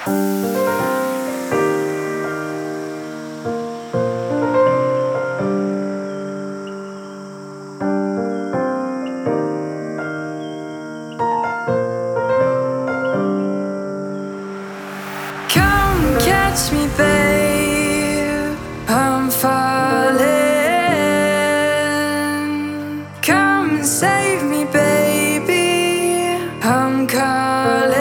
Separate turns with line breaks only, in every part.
Come catch me, babe, I'm falling. Come save me, baby, I'm calling.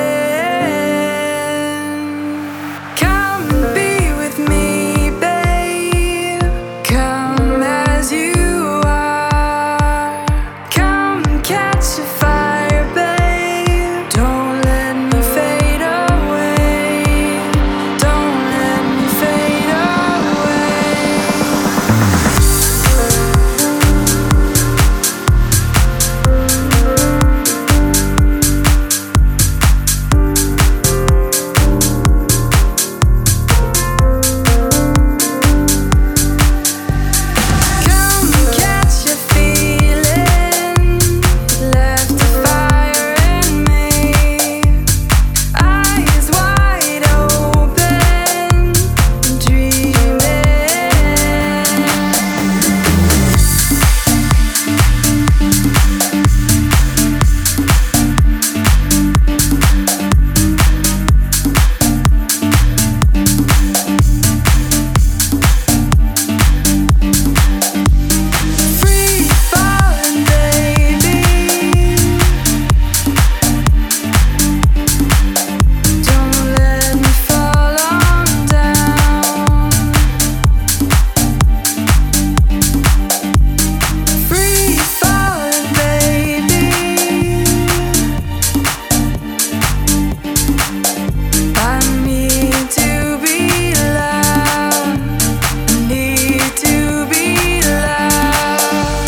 Come and be with me, babe, come as you are. Come and catch a fire, babe, don't let me fade away. Don't let me fade away. Come and catch a feeling, left a fire in me. Eyes wide open, dreaming. Free falling, baby. Don't let me fall on down. Free falling, baby. I need to be loved. Need to be loved.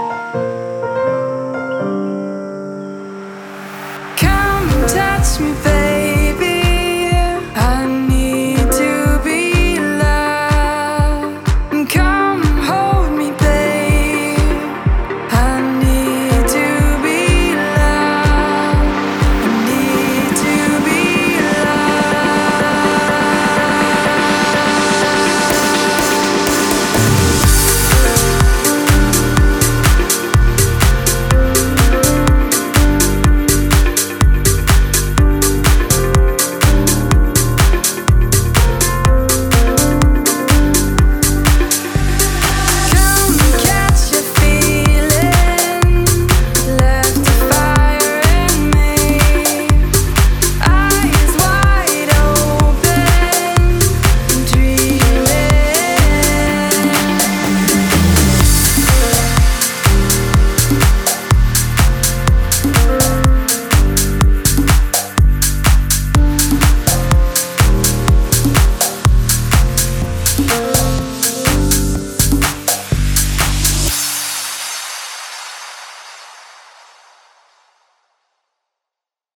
Come and touch me, baby.